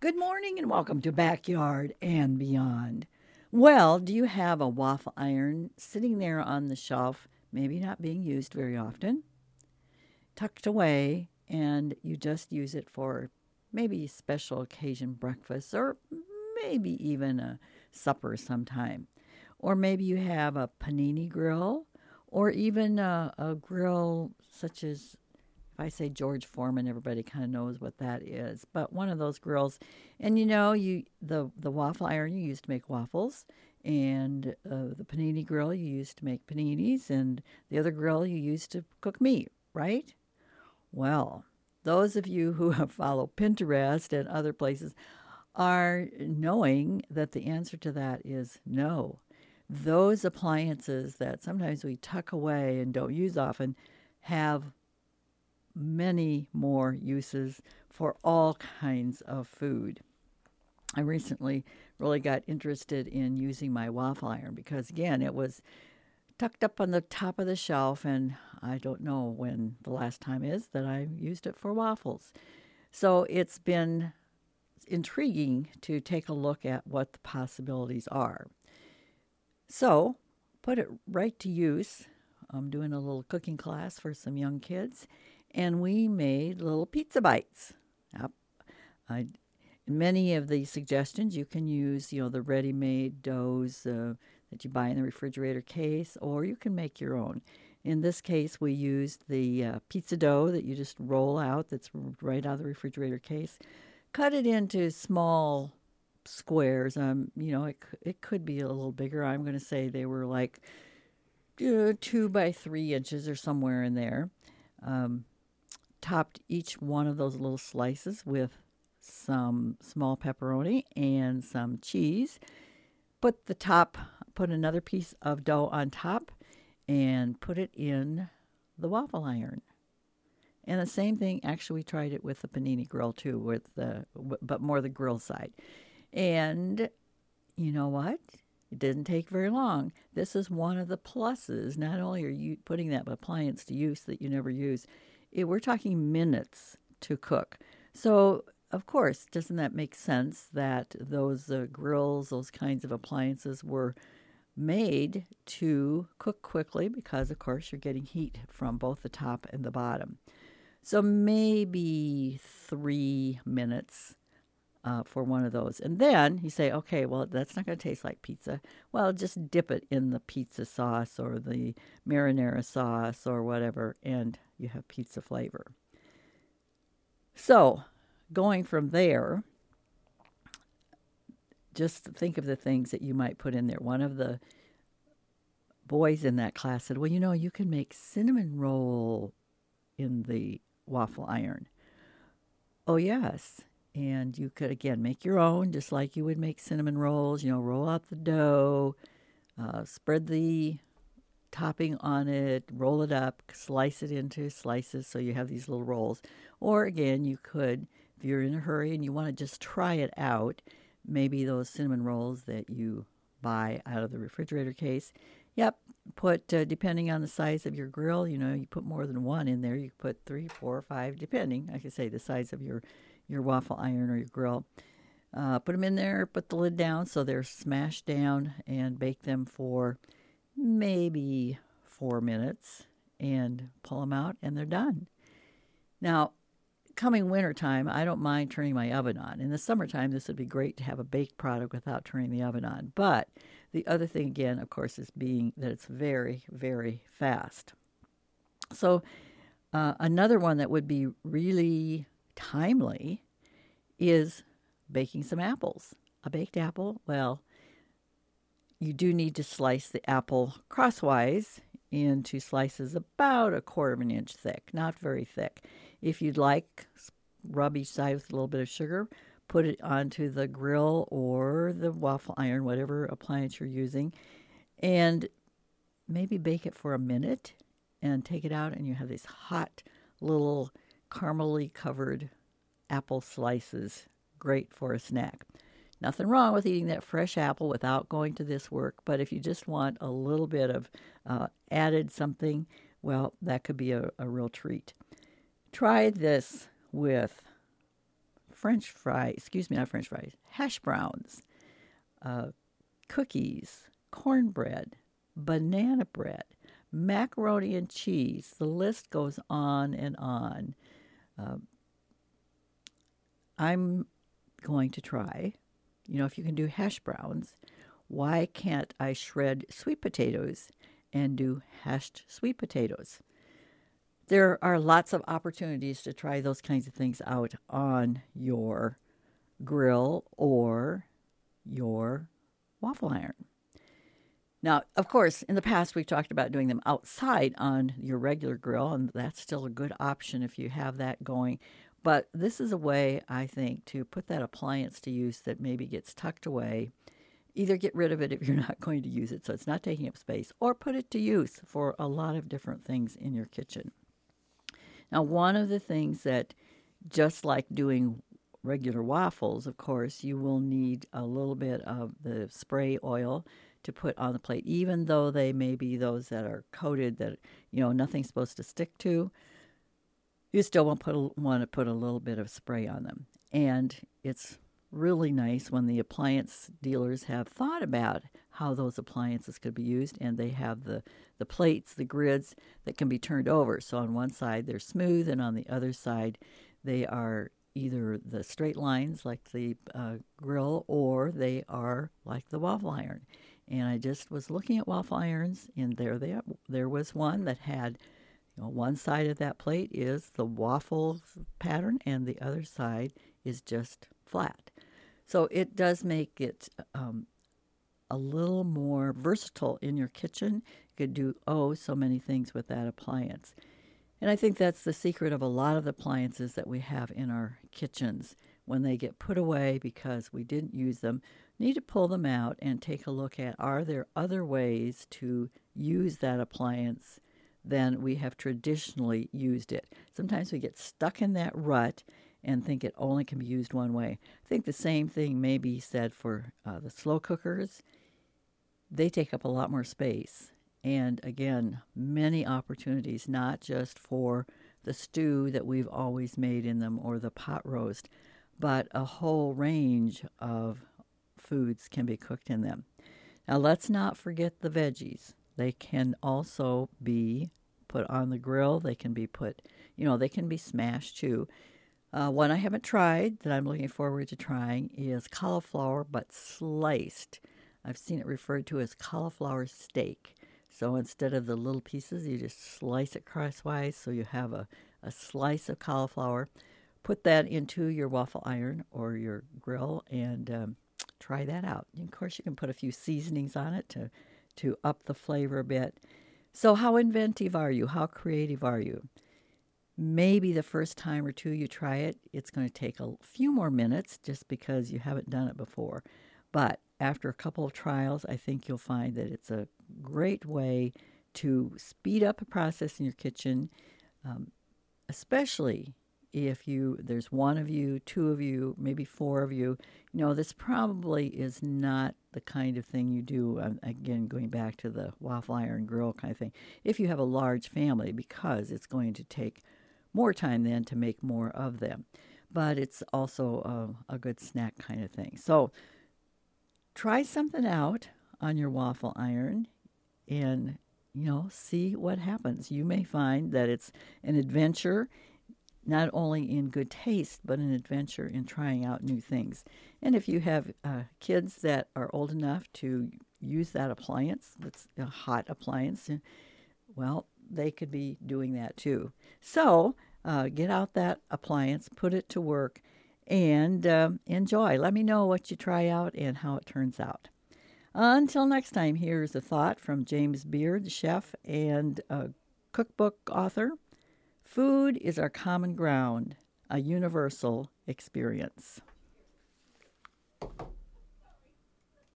Good morning and welcome to Backyard and Beyond. Well, do you have a waffle iron sitting there on the shelf, maybe not being used very often, tucked away, and you just use it for maybe special occasion breakfast or maybe even a supper sometime? Or maybe you have a panini grill or even a grill such as if I say George Foreman, everybody kind of knows what that is. But one of those grills, and the waffle iron you use to make waffles, and the panini grill you use to make paninis, and the other grill you use to cook meat, right? Well, those of you who have followed Pinterest and other places are knowing that the answer to that is no. Those appliances that sometimes we tuck away and don't use often have many more uses for all kinds of food. I recently really got interested in using my waffle iron because, again, it was tucked up on the top of the shelf, and I don't know when the last time is that I used it for waffles. So it's been intriguing to take a look at what the possibilities are. So, put it right to use. I'm doing a little cooking class for some young kids, and we made little pizza bites. Yep. I, in many of the suggestions, you can use, the ready-made doughs that you buy in the refrigerator case, or you can make your own. In this case, we used the pizza dough that you just roll out that's right out of the refrigerator case. Cut it into small squares. It could be a little bigger. I'm going to say they were like 2 by 3 inches or somewhere in there. Um, Topped each one of those little slices with some small pepperoni and some cheese. Put another piece of dough on top and put it in the waffle iron. And the same thing, actually, we tried it with the panini grill too, but more the grill side. And you know what? It didn't take very long. This is one of the pluses. Not only are you putting that appliance to use that you never use, we're talking minutes to cook. So, of course, doesn't that make sense that those grills, those kinds of appliances were made to cook quickly because, of course, you're getting heat from both the top and the bottom. So maybe 3 minutes for one of those. And then you say, okay, well, that's not going to taste like pizza. Well, just dip it in the pizza sauce or the marinara sauce or whatever, and you have pizza flavor. So, going from there, just think of the things that you might put in there. One of the boys in that class said, well, you can make cinnamon roll in the waffle iron. Oh, yes. And you could, again, make your own, just like you would make cinnamon rolls. Roll out the dough, spread the topping on it, roll it up, slice it into slices so you have these little rolls. Or, again, you could, if you're in a hurry and you want to just try it out, maybe those cinnamon rolls that you buy out of the refrigerator case. Yep, put, depending on the size of your grill, you put more than one in there. You put 3, 4, 5, depending, like I say, the size of your waffle iron or your grill. Put them in there, put the lid down so they're smashed down, and bake them for maybe 4 minutes and pull them out, and they're done. Now, coming wintertime, I don't mind turning my oven on. In the summertime, this would be great to have a baked product without turning the oven on. But the other thing, again, of course, is being that it's very, very fast. So another one that would be really timely is baking some apples. A baked apple, well, you do need to slice the apple crosswise into slices about 1/4 of an inch thick, not very thick. If you'd like, rub each side with a little bit of sugar, put it onto the grill or the waffle iron, whatever appliance you're using, and maybe bake it for a minute and take it out, and you have these hot little caramely covered apple slices. Great for a snack. Nothing wrong with eating that fresh apple without going to this work, but if you just want a little bit of added something, well, that could be a real treat. Try this with hash browns, cookies, cornbread, banana bread, macaroni and cheese. The list goes on and on. I'm going to try, if you can do hash browns, why can't I shred sweet potatoes and do hashed sweet potatoes? There are lots of opportunities to try those kinds of things out on your grill or your waffle iron. Now, of course, in the past, we've talked about doing them outside on your regular grill, and that's still a good option if you have that going. But this is a way, I think, to put that appliance to use that maybe gets tucked away. Either get rid of it if you're not going to use it so it's not taking up space, or put it to use for a lot of different things in your kitchen. Now, one of the things that, just like doing regular waffles, of course, you will need a little bit of the spray oil to put on the plate, even though they may be those that are coated that, nothing's supposed to stick to. You still want to put a little bit of spray on them. And it's really nice when the appliance dealers have thought about how those appliances could be used, and they have the plates, the grids that can be turned over. So on one side they're smooth, and on the other side they are either the straight lines like the grill, or they are like the waffle iron. And I just was looking at waffle irons, and there was one that had, one side of that plate is the waffle pattern, and the other side is just flat. So it does make it a little more versatile in your kitchen. You could do so many things with that appliance. And I think that's the secret of a lot of the appliances that we have in our kitchens. When they get put away because we didn't use them, need to pull them out and take a look at, are there other ways to use that appliance than we have traditionally used it? Sometimes we get stuck in that rut and think it only can be used one way. I think the same thing may be said for the slow cookers. They take up a lot more space. And again, many opportunities, not just for the stew that we've always made in them or the pot roast, but a whole range of foods can be cooked in them. Now, let's not forget the veggies. They can also be put on the grill. They can be they can be smashed too. One I haven't tried that I'm looking forward to trying is cauliflower, but sliced. I've seen it referred to as cauliflower steak. So instead of the little pieces, you just slice it crosswise so you have a slice of cauliflower. Put that into your waffle iron or your grill and try that out. And of course, you can put a few seasonings on it to up the flavor a bit. So how inventive are you? How creative are you? Maybe the first time or two you try it, it's going to take a few more minutes just because you haven't done it before. But after a couple of trials, I think you'll find that it's a great way to speed up a process in your kitchen, especially if there's one of you, two of you, maybe four of you. This probably is not the kind of thing you do, again, going back to the waffle iron grill kind of thing, if you have a large family, because it's going to take more time then to make more of them. But it's also a good snack kind of thing. So try something out on your waffle iron and, see what happens. You may find that it's an adventure, not only in good taste, but an adventure in trying out new things. And if you have kids that are old enough to use that appliance, that's a hot appliance, well, they could be doing that too. So get out that appliance, put it to work, and enjoy. Let me know what you try out and how it turns out. Until next time, here's a thought from James Beard, chef and cookbook author. Food is our common ground, a universal experience.